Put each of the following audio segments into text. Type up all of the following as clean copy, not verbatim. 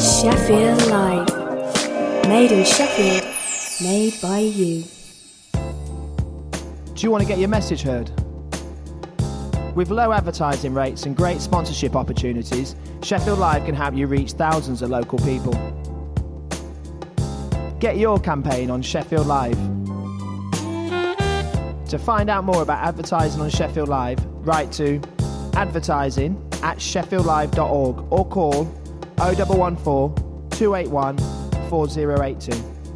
Sheffield Live. Made in Sheffield, made by you. Do you want to get your message heard? With low advertising rates and great sponsorship opportunities, Sheffield Live can help you reach thousands of local people. Get your campaign on Sheffield Live. To find out more about advertising on Sheffield Live, write to advertising@sheffieldlive.org or call 0114 281 4082.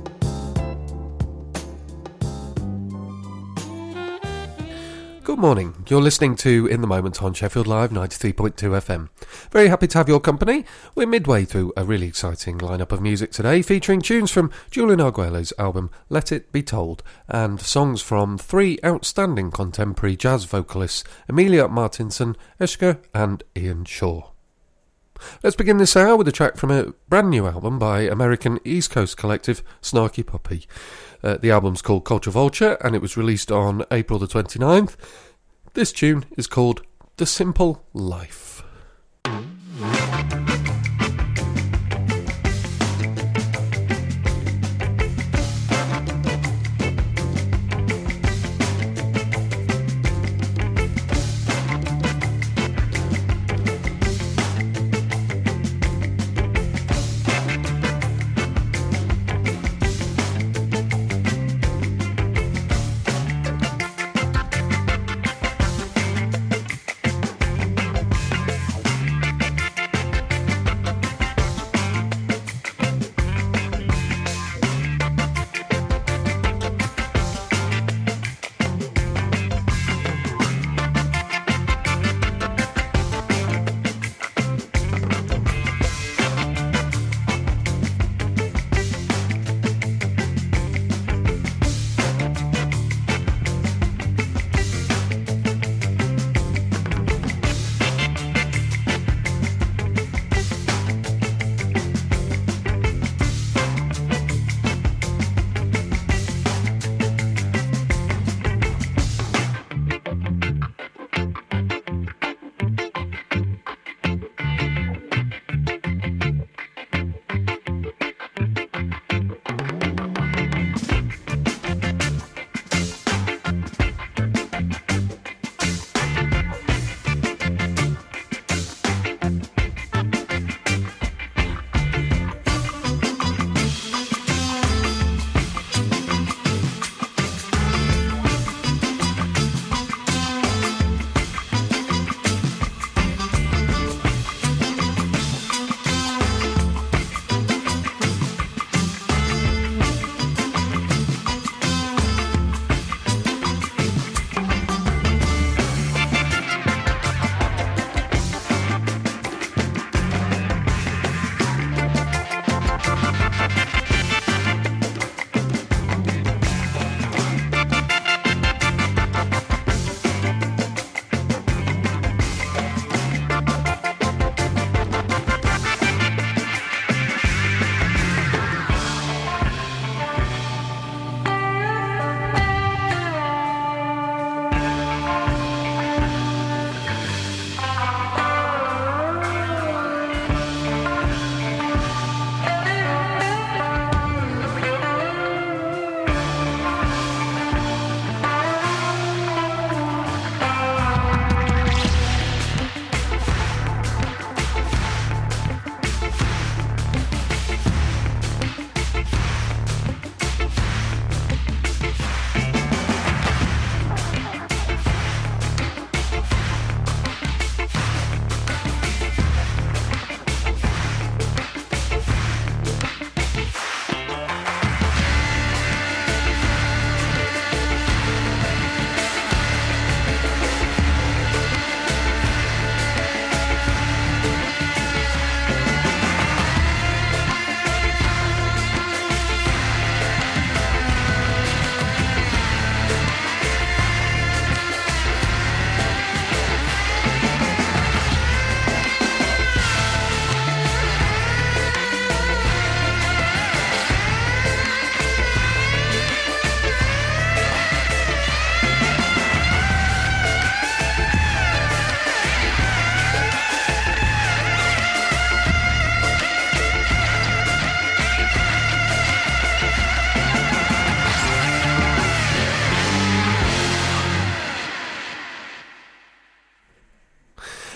Good morning. You're listening to In the Moment on Sheffield Live 93.2 FM. Very happy to have your company. We're midway through a really exciting lineup of music today, featuring tunes from Julian Arguello's album Let It Be Told and songs from three outstanding contemporary jazz vocalists, Amelia Martinson, Eshka and Ian Shaw. Let's begin this hour with a track from a brand new album by American East Coast collective Snarky Puppy. The album's called Culture Vulture and it was released on April the 29th. This tune is called The Simple Life.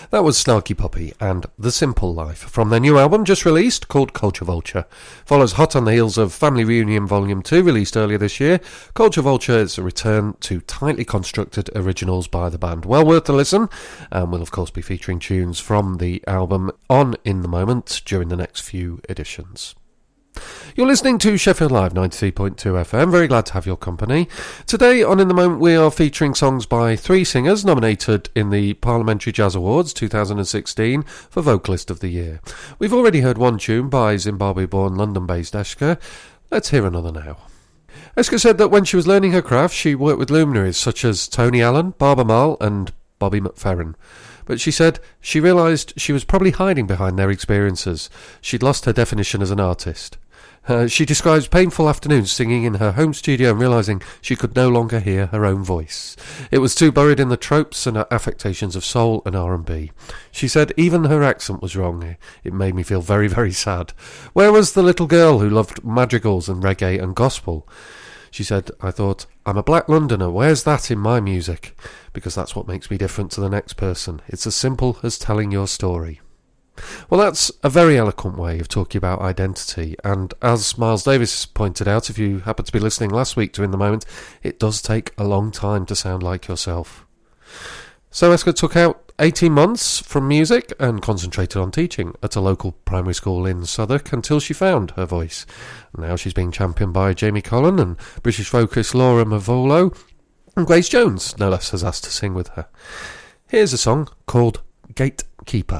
That was Snarky Puppy and The Simple Life from their new album just released called Culture Vulture. Follows hot on the heels of Family Reunion Volume 2 released earlier this year. Culture Vulture is a return to tightly constructed originals by the band. Well worth a listen, and we'll of course be featuring tunes from the album on In The Moment during the next few editions. You're listening to Sheffield Live 93.2 FM. Very glad to have your company. Today on In The Moment we are featuring songs by three singers nominated in the Parliamentary Jazz Awards 2016 for Vocalist of the Year. We've already heard one tune by Zimbabwe-born London-based Eska. Let's hear another now. Eska said that when she was learning her craft she worked with luminaries such as Tony Allen, Barbara Marl and Bobby McFerrin. But she said she realised she was probably hiding behind their experiences. She'd lost her definition as an artist. She describes painful afternoons singing in her home studio and realising she could no longer hear her own voice. It was too buried in the tropes and affectations of soul and R&B. She said even her accent was wrong. It made me feel very, very sad. Where was the little girl who loved madrigals and reggae and gospel? She said, I thought, I'm a black Londoner, where's that in my music? Because that's what makes me different to the next person. It's as simple as telling your story. Well, that's a very eloquent way of talking about identity, and as Miles Davis pointed out, if you happened to be listening last week to In The Moment, it does take a long time to sound like yourself. So Eska took out 18 months from music and concentrated on teaching at a local primary school in Southwark until she found her voice. Now she's being championed by Jamie Collin and British vocalist Laura Mavolo, and Grace Jones, no less, has asked to sing with her. Here's a song called Gatekeeper.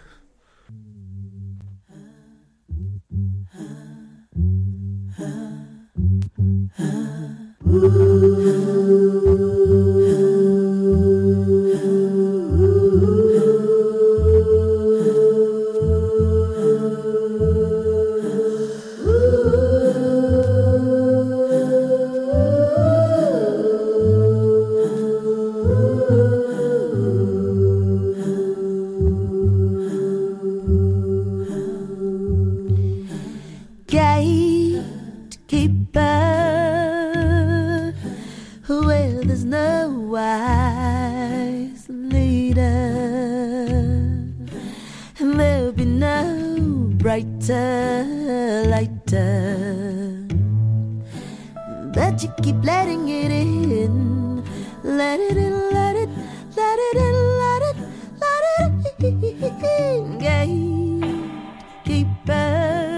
But you keep letting it in. Let it in, let it, let it in, let it, let it in. Gatekeeper,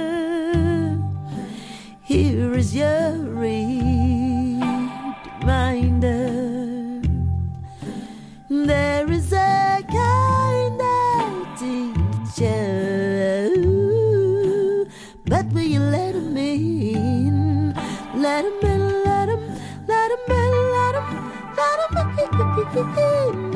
here is your reminder. There is a kind of teacher, but will you let him in? Let him in, let him, let him in, let him, let him in.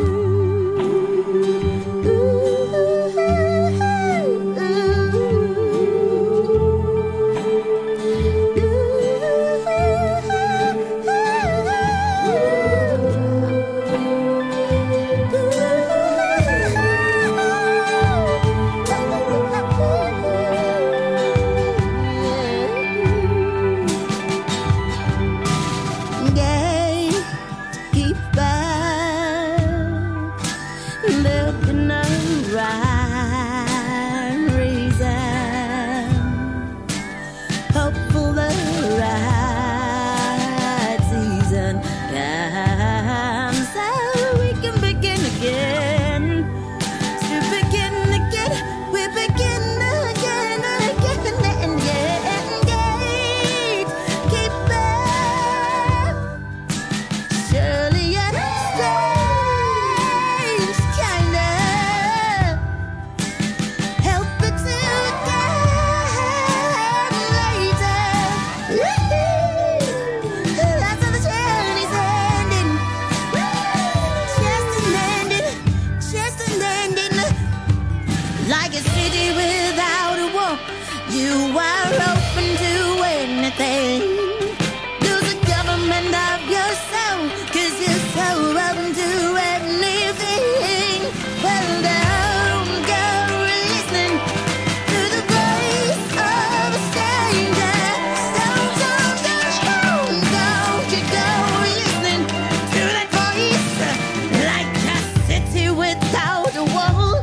Without a wall,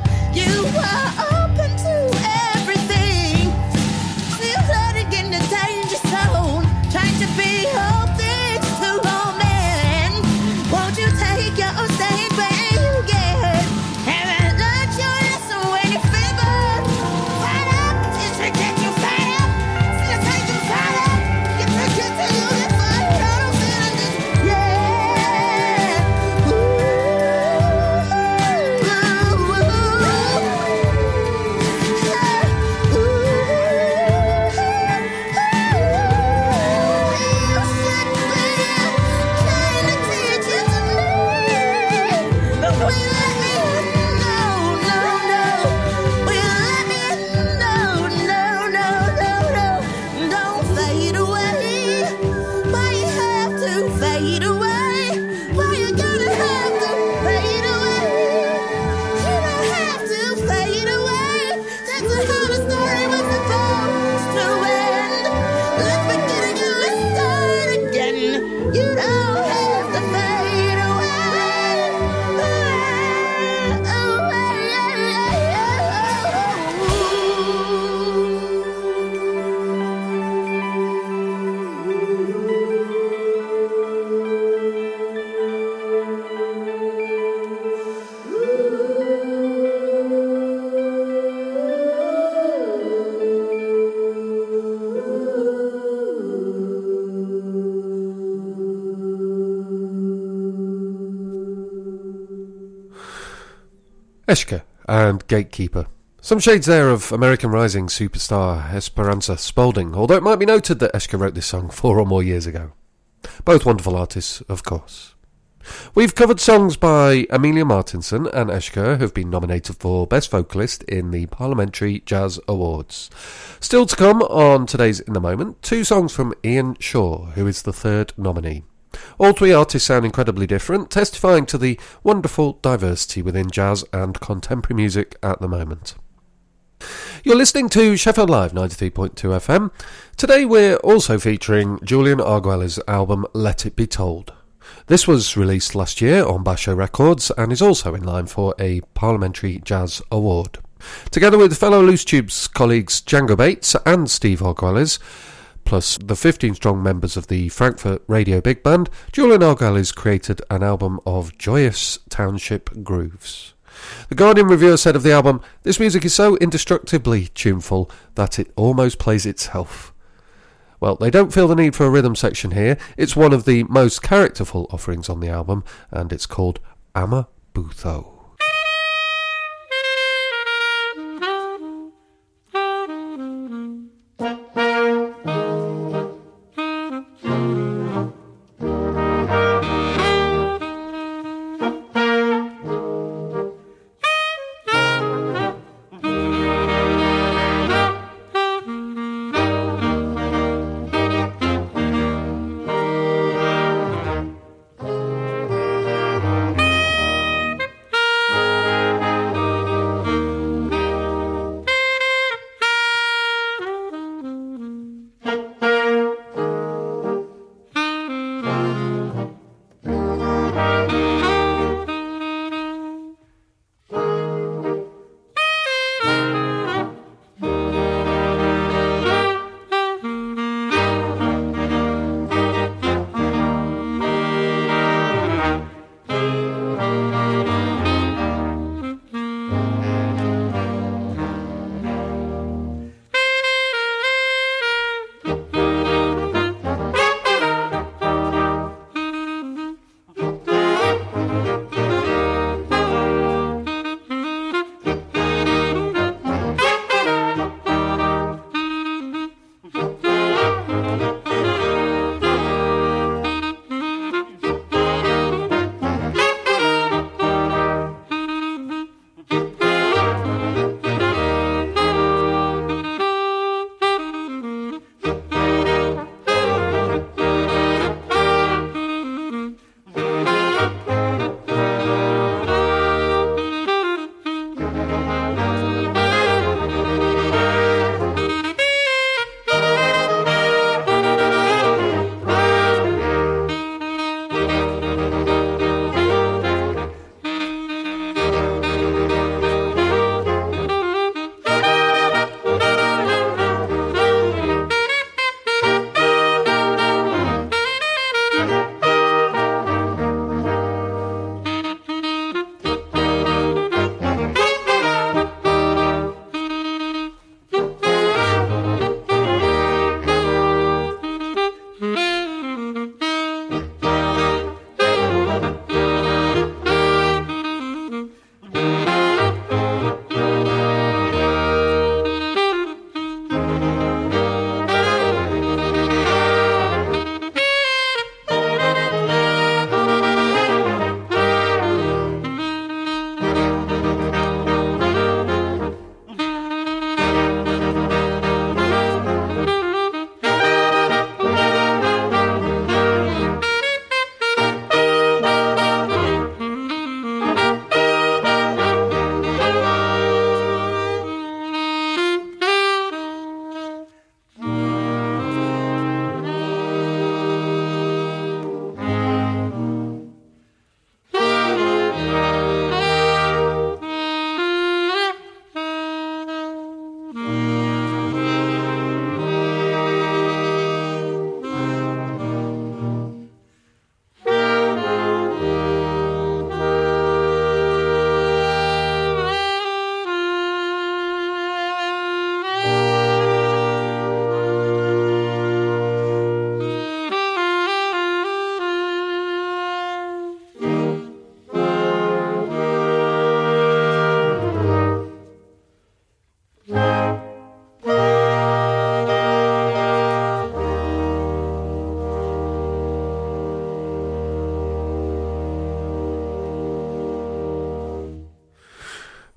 Eshka and Gatekeeper. Some shades there of American Rising superstar Esperanza Spalding, although it might be noted that Eshka wrote this song 4 or more years ago. Both wonderful artists, of course. We've covered songs by Amelia Martinson and Eshka, who've been nominated for Best Vocalist in the Parliamentary Jazz Awards. Still to come on today's In the Moment, 2 songs from Ian Shaw, who is the 3rd nominee. All 3 artists sound incredibly different, testifying to the wonderful diversity within jazz and contemporary music at the moment. You're listening to Sheffield Live 93.2 FM. Today we're also featuring Julian Arguello's album Let It Be Told. This was released last year on Basho Records and is also in line for a Parliamentary Jazz Award. Together with fellow Loose Tubes colleagues Django Bates and Steve Arguelles, plus the 15-strong members of the Frankfurt Radio Big Band, Julian Arguelles created an album of joyous township grooves. The Guardian reviewer said of the album, "This music is so indestructibly tuneful that it almost plays itself." Well, they don't feel the need for a rhythm section here. It's one of the most characterful offerings on the album, and it's called Amabutho.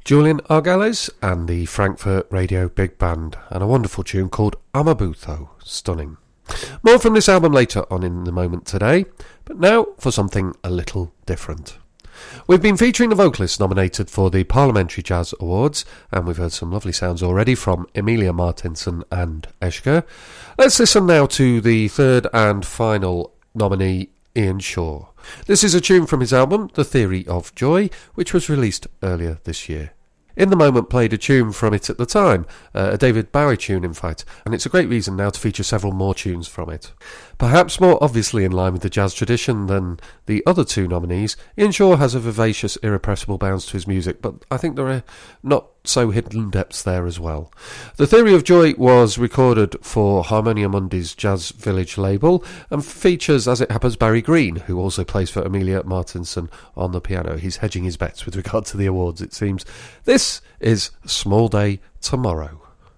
Julian Argales and the Frankfurt Radio Big Band, and a wonderful tune called Amabutho. Stunning. More from this album later on in the moment today, but now for something a little different. We've been featuring the vocalists nominated for the Parliamentary Jazz Awards, and we've heard some lovely sounds already from Emilia Martinsson and Eshke. Let's listen now to the third and final nominee, Ian Shaw. This is a tune from his album, The Theory of Joy, which was released earlier this year. In the Moment played a tune from it at the time, a David Bowie tune in fact, and it's a great reason now to feature several more tunes from it. Perhaps more obviously in line with the jazz tradition than the other two nominees, Ian Shaw has a vivacious, irrepressible bounce to his music, but I think there are not so hidden depths there as well. The Theory of Joy was recorded for Harmonia Mundi's Jazz Village label and features, as it happens, Barry Green, who also plays for Emilia Martinsson on the piano. He's hedging his bets with regard to the awards, it seems. This is Small Day Tomorrow.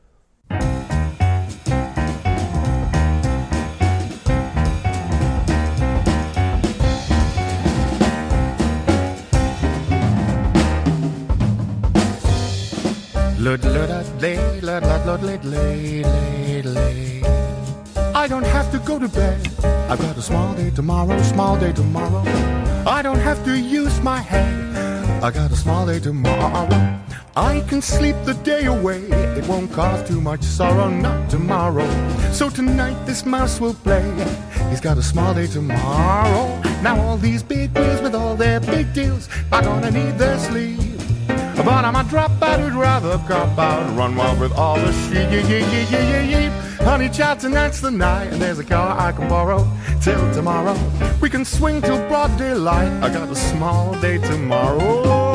I don't have to go to bed. I've got a small day tomorrow, small day tomorrow. I don't have to use my head. I got a small day tomorrow. I can sleep the day away. It won't cause too much sorrow, not tomorrow. So tonight this mouse will play. He's got a small day tomorrow. Now all these big wheels with all their big deals are gonna need their sleep. But I'm a dropout who'd rather cop out, run wild with all the sheep. Honey child, tonight's the night, and there's a car I can borrow till tomorrow. We can swing till broad daylight. I got a small day tomorrow.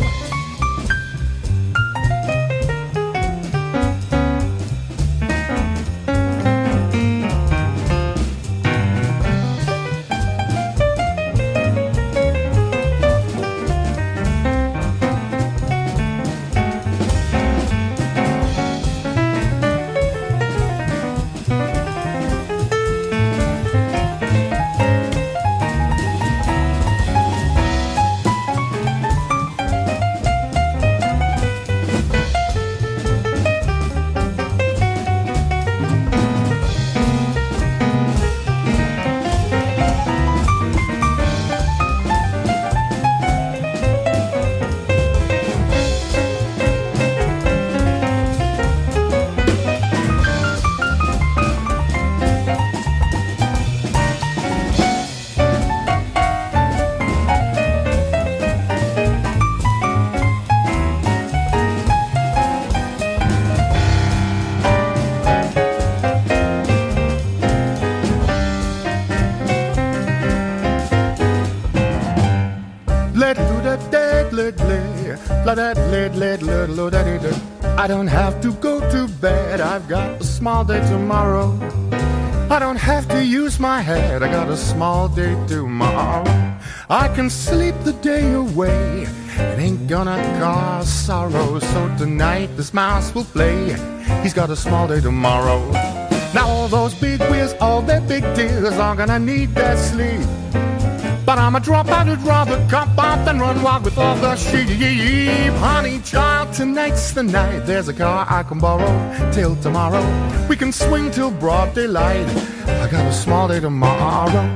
I don't have to go to bed. I've got a small day tomorrow. I don't have to use my head. I got a small day tomorrow. I can sleep the day away. It ain't gonna cause sorrow. So tonight this mouse will play. He's got a small day tomorrow. Now all those big wheels, all their big deals are gonna need their sleep. But I'm a dropout who'd rather cop out than run wild with all the sheep. Honey child, tonight's the night. There's a car I can borrow till tomorrow. We can swing till broad daylight. I got a small day tomorrow.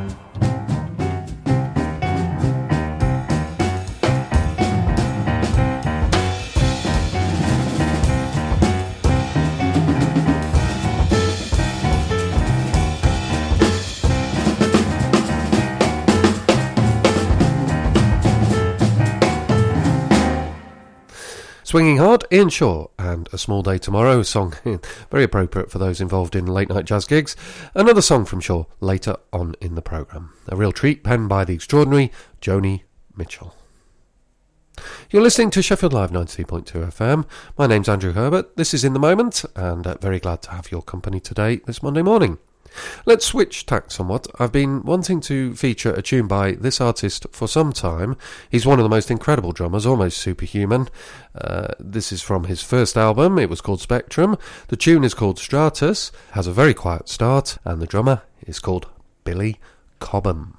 Swinging Hard, Ian Shaw, and A Small Day Tomorrow, a song very appropriate for those involved in late night jazz gigs. Another song from Shaw later on in the programme. A real treat, penned by the extraordinary Joni Mitchell. You're listening to Sheffield Live 93.2 FM. My name's Andrew Herbert. This is In the Moment, and very glad to have your company today, this Monday morning. Let's switch tack somewhat. I've been wanting to feature a tune by this artist for some time. He's one of the most incredible drummers, almost superhuman. This is from his first album. It was called Spectrum. The tune is called Stratus, has a very quiet start, and the drummer is called Billy Cobham.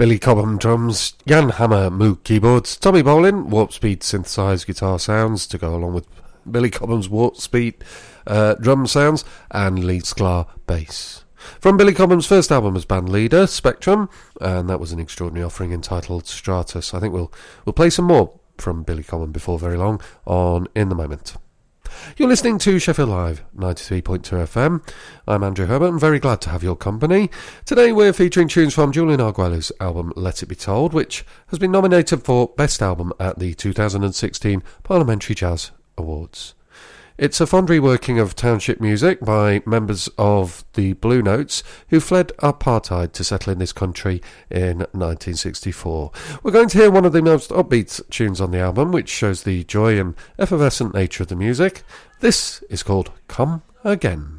Billy Cobham drums, Jan Hammer Moog keyboards, Tommy Bolin Warp Speed synthesised guitar sounds to go along with Billy Cobham's Warp Speed drum sounds, and Lee Sklar bass. From Billy Cobham's first album as band leader, Spectrum, and that was an extraordinary offering entitled Stratus. I think we'll play some more from Billy Cobham before very long on In the Moment. You're listening to Sheffield Live 93.2 FM. I'm Andrew Herbert. I'm very glad to have your company. Today we're featuring tunes from Julian Arguello's album Let It Be Told, which has been nominated for Best Album at the 2016 Parliamentary Jazz Awards. It's a fond reworking of township music by members of the Blue Notes who fled apartheid to settle in this country in 1964. We're going to hear one of the most upbeat tunes on the album, which shows the joy and effervescent nature of the music. This is called Come Again.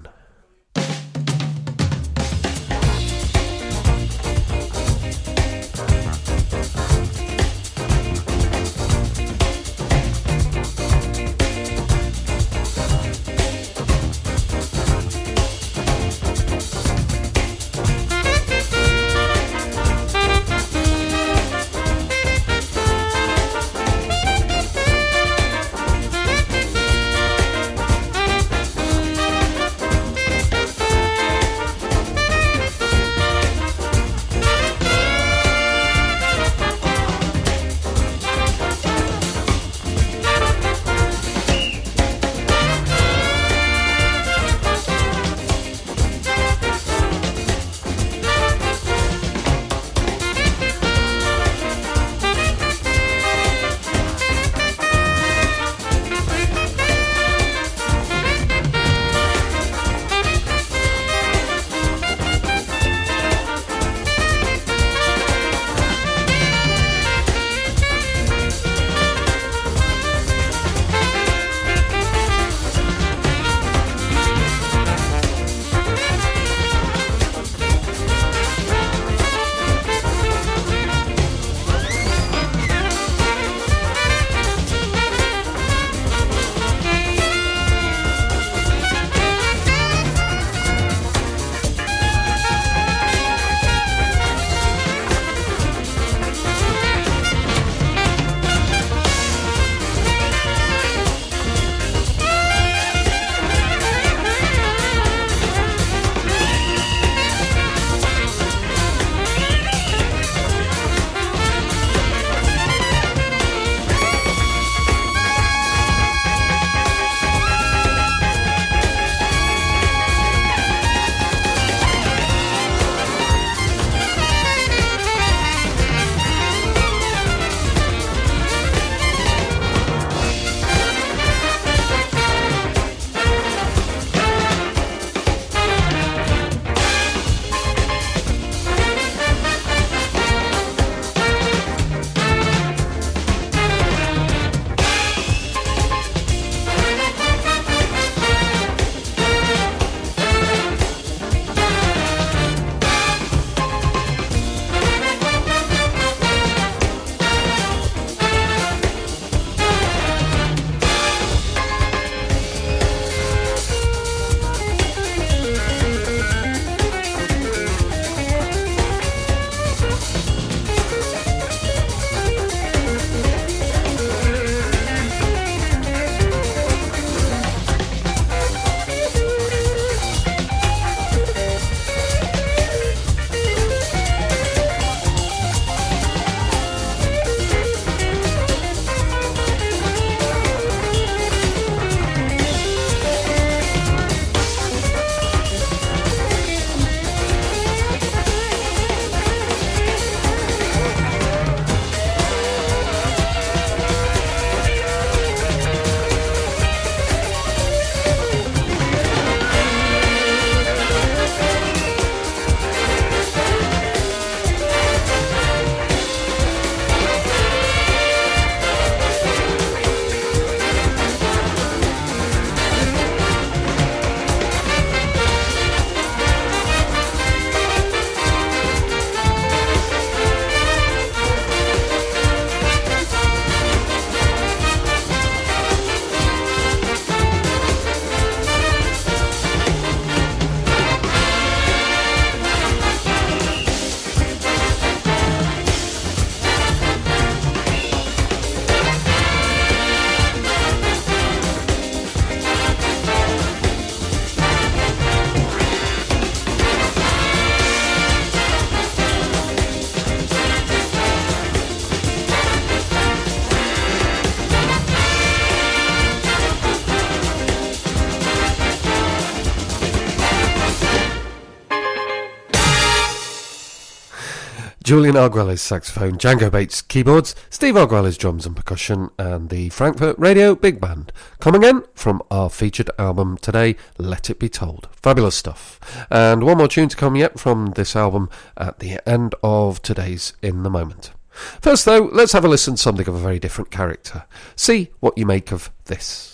Julian Arguelles saxophone, Django Bates keyboards, Steve Arguelles drums and percussion, and the Frankfurt Radio Big Band. Coming in from our featured album today, Let It Be Told. Fabulous stuff. And one more tune to come yet from this album at the end of today's In the Moment. First though, let's have a listen to something of a very different character. See what you make of this.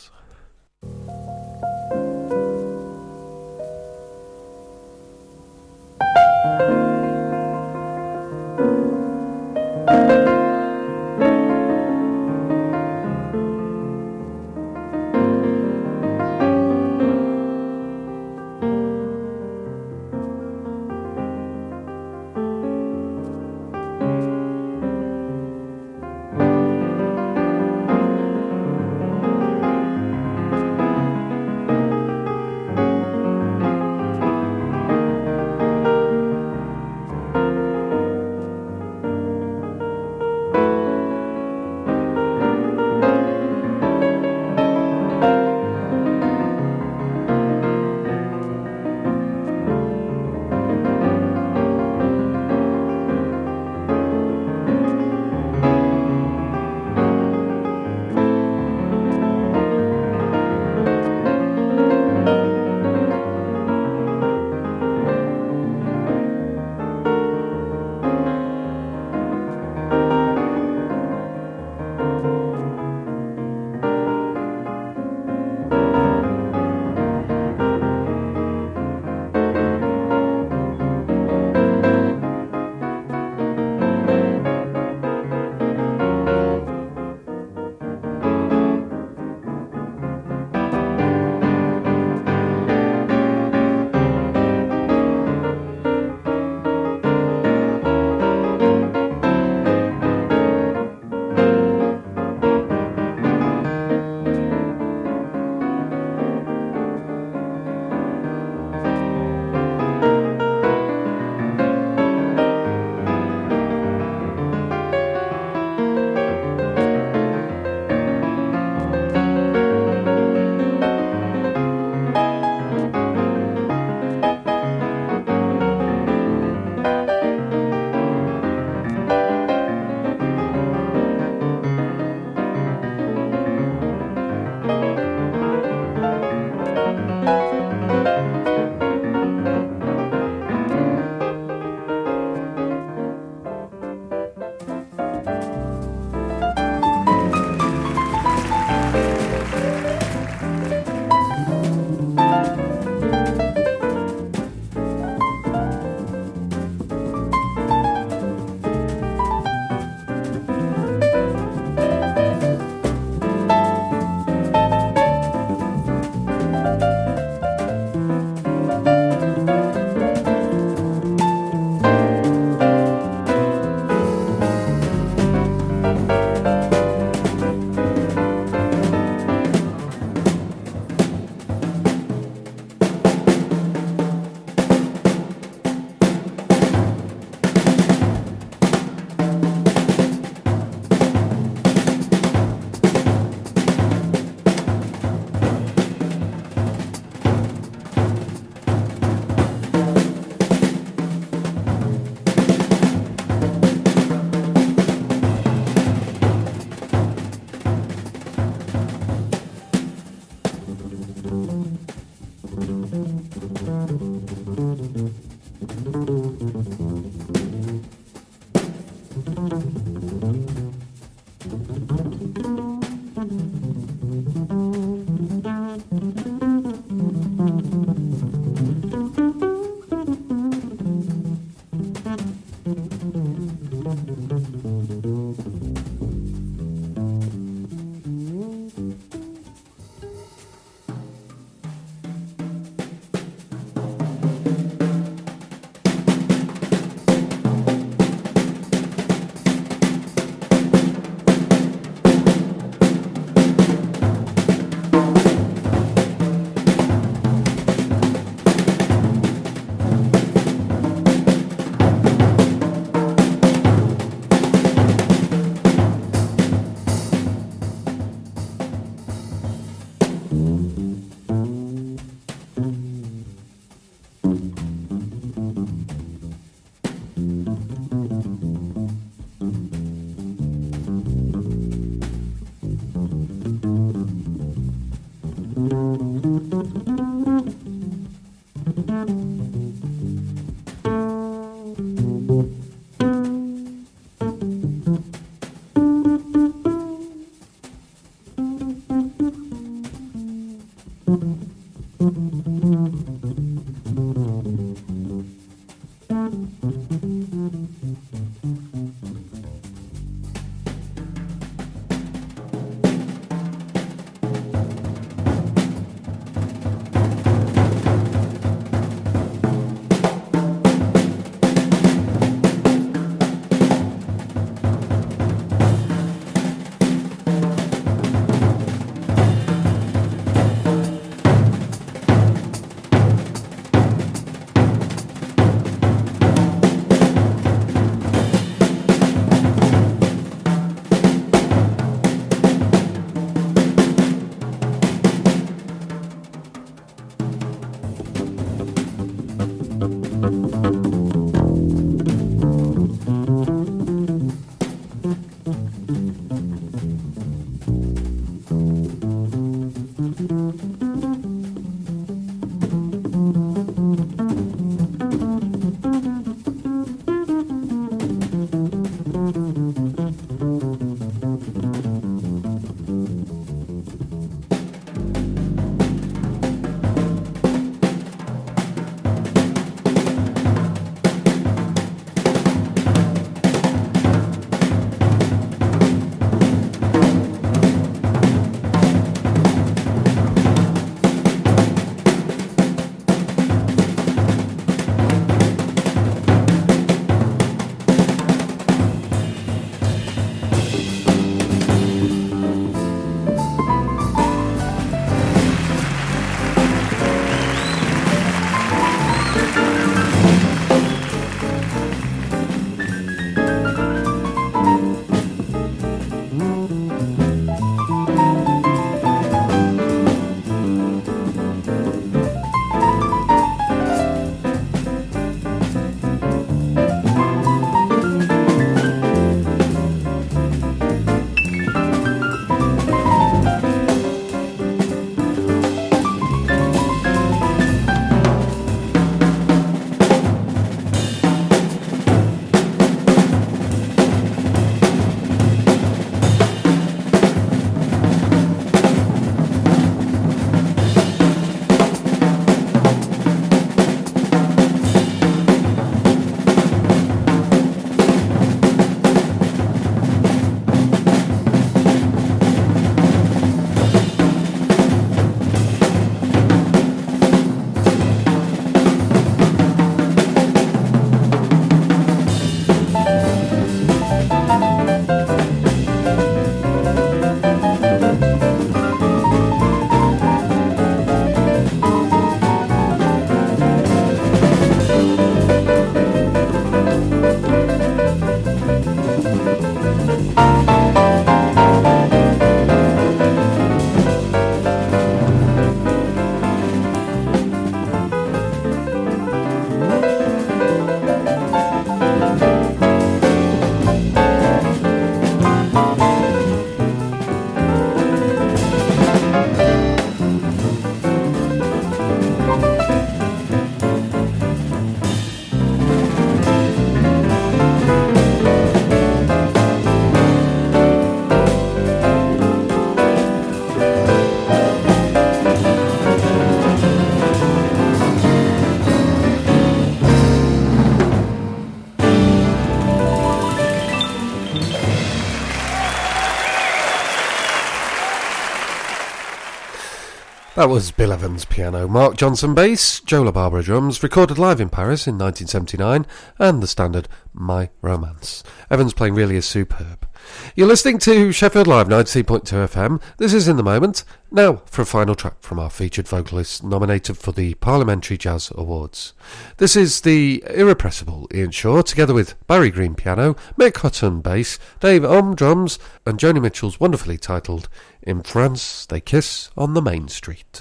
That was Bill Evans piano, Mark Johnson bass, Joe LaBarbera drums, recorded live in Paris in 1979, and the standard My Romance. Evans playing really is superb. You're listening to Sheffield Live 93.2 FM. This is In the Moment. Now for a final track from our featured vocalist nominated for the Parliamentary Jazz Awards. This is the irrepressible Ian Shaw, together with Barry Green piano, Mick Hutton bass, Dave Ohm drums, and Joni Mitchell's wonderfully titled In France They Kiss on the Main Street.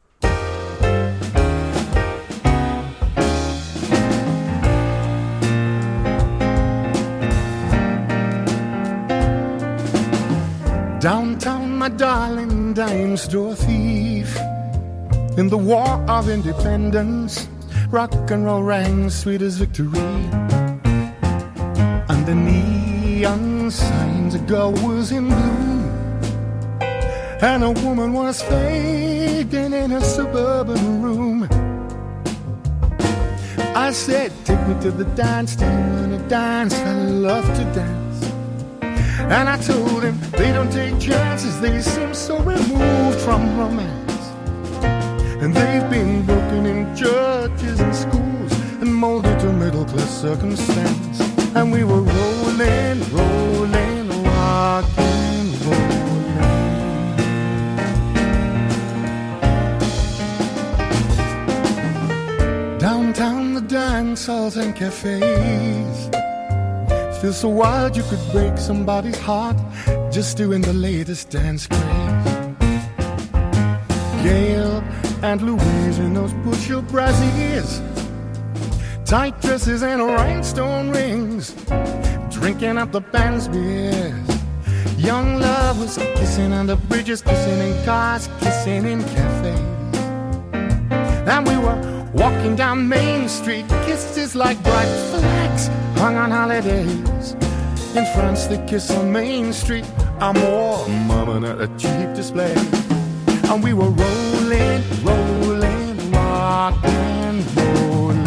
Downtown, my darling, dimes door thief. In the war of independence, rock and roll rang sweet as victory. And the neon signs, a girl was in bloom, and a woman was fading in a suburban room. I said, take me to the dance, do you wanna dance? I love to dance. And I told him, they don't take chances, they seem so removed from romance. And they've been broken in churches and schools and molded to middle-class circumstance. And we were rolling, rolling, rocking, rolling. Downtown the dance halls and cafes feel so wild you could break somebody's heart just doing the latest dance craze. Gail and Louise in those bushel brassiers, tight dresses and rhinestone rings, drinking up the band's beers. Young lovers kissing under bridges, kissing in cars, kissing in cafes. And we were walking down Main Street, kisses like bright flags hung on holidays. In France they kiss on Main Street, Amour, mama, not a cheap display. And we were rolling, rolling, rocking, rolling.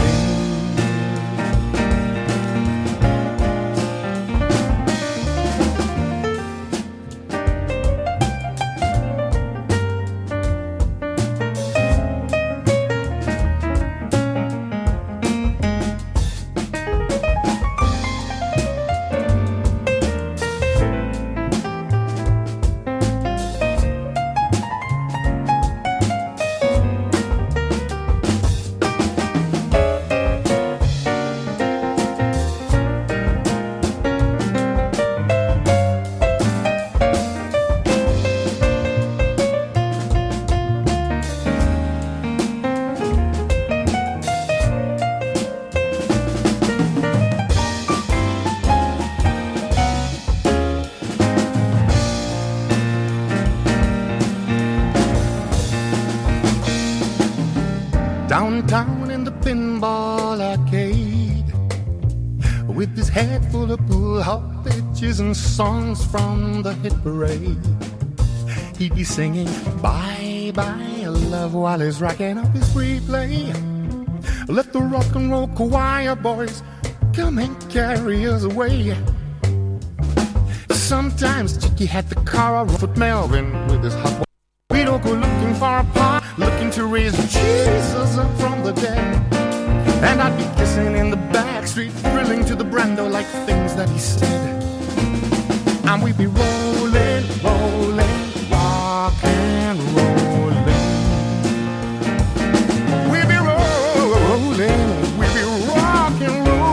Downtown in the pinball arcade, with his head full of pool hall bitches and songs from the hit parade, he'd be singing bye bye love while he's racking up his replay. Let the rock and roll choir boys come and carry us away. Sometimes Chicky had the car off at Melvin with his hot. We'd all go looking for a pot, looking to raise Jesus up from the dead. And I'd be kissing in the back street, thrilling to the Brando like things that he said. And we'd be rolling, rolling, rocking, rolling. We'd be rolling, we'd be rocking, rolling.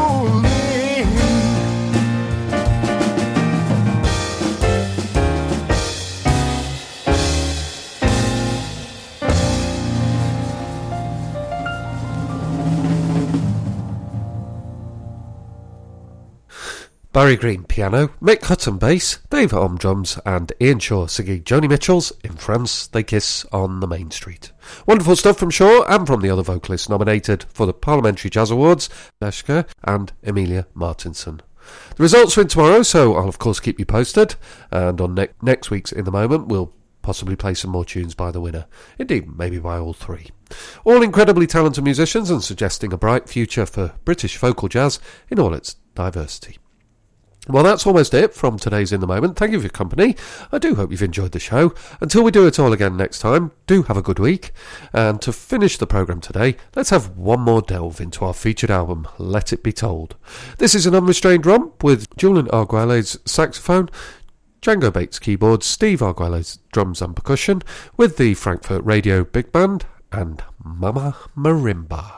Barry Green piano, Mick Hutton bass, Dave Om drums and Ian Shaw singing Joni Mitchell's In France They Kiss on the Main Street. Wonderful stuff from Shaw and from the other vocalists nominated for the Parliamentary Jazz Awards, Deshka and Emilia Martinson. The results are in tomorrow, so I'll of course keep you posted, and on next week's In the Moment we'll possibly play some more tunes by the winner, indeed maybe by all three. All incredibly talented musicians and suggesting a bright future for British vocal jazz in all its diversity. Well, that's almost it from today's In the Moment. Thank you for your company. I do hope you've enjoyed the show. Until we do it all again next time, do have a good week. And to finish the programme today, let's have one more delve into our featured album, Let It Be Told. This is an unrestrained romp with Julian Arguelles saxophone, Django Bates keyboards, Steve Arguelles drums and percussion, with the Frankfurt Radio Big Band and Mama Marimba.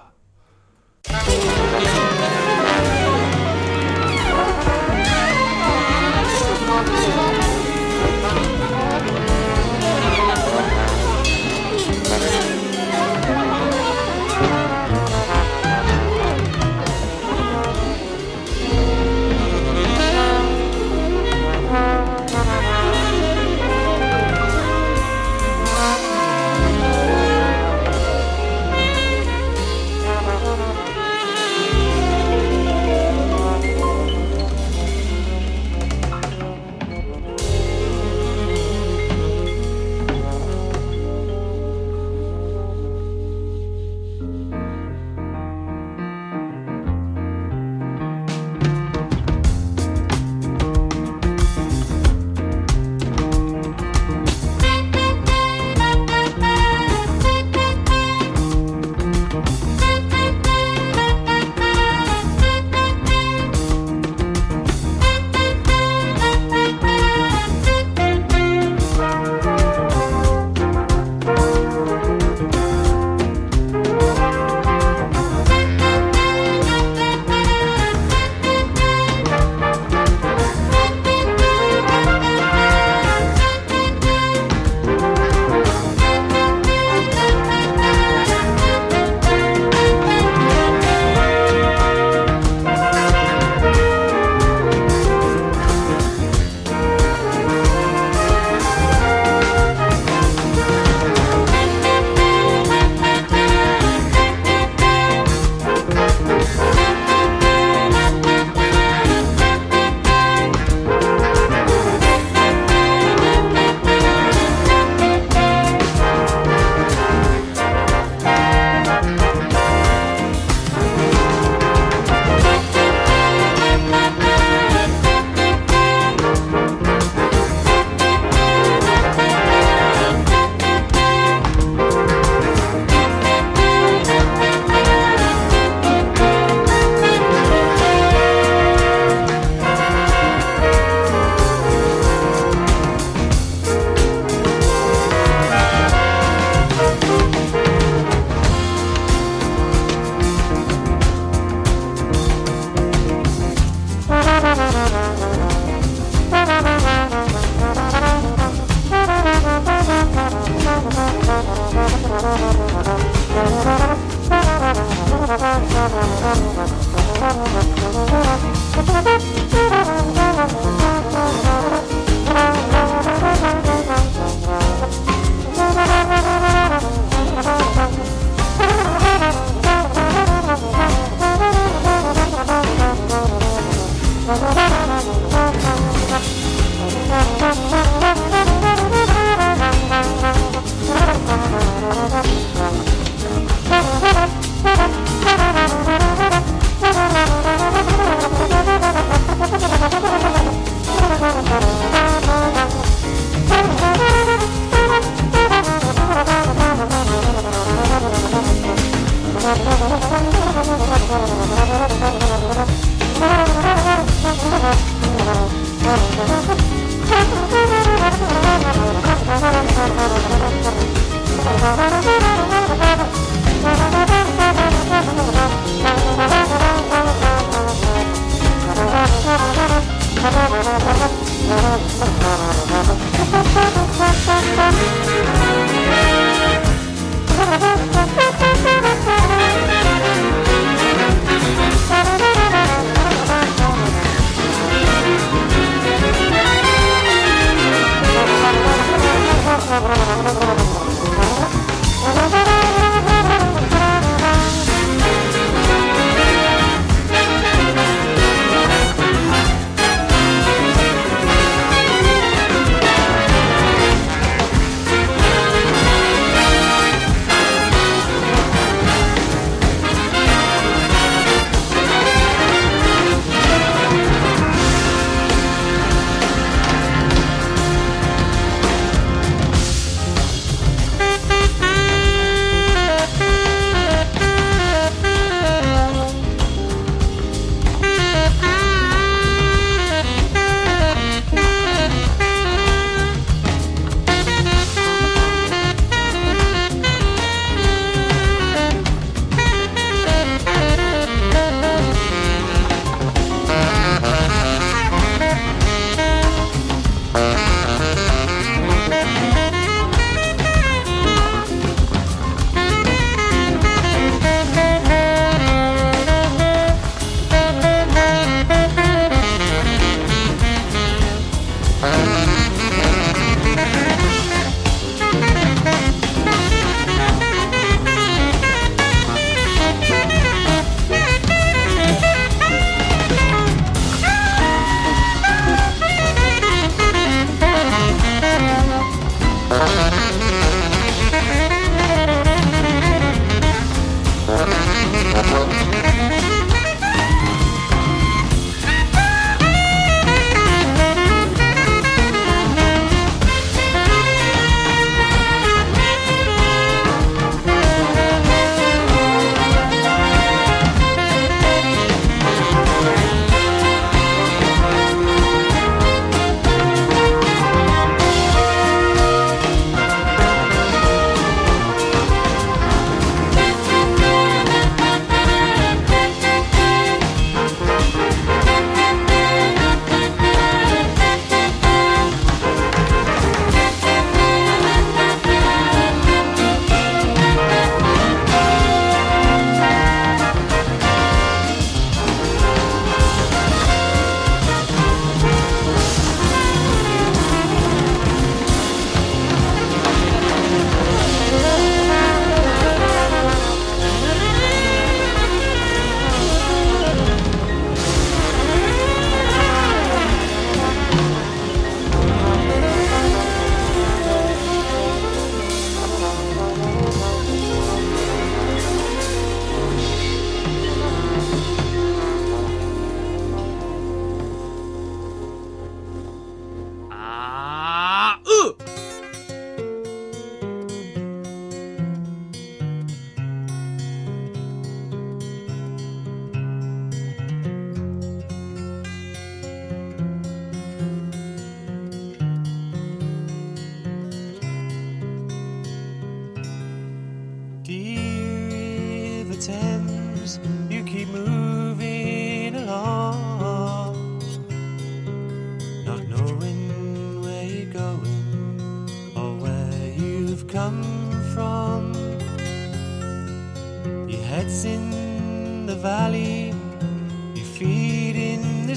the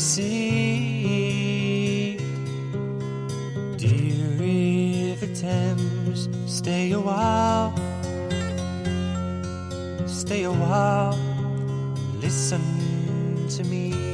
sea. Dear River Thames, stay a while, listen to me.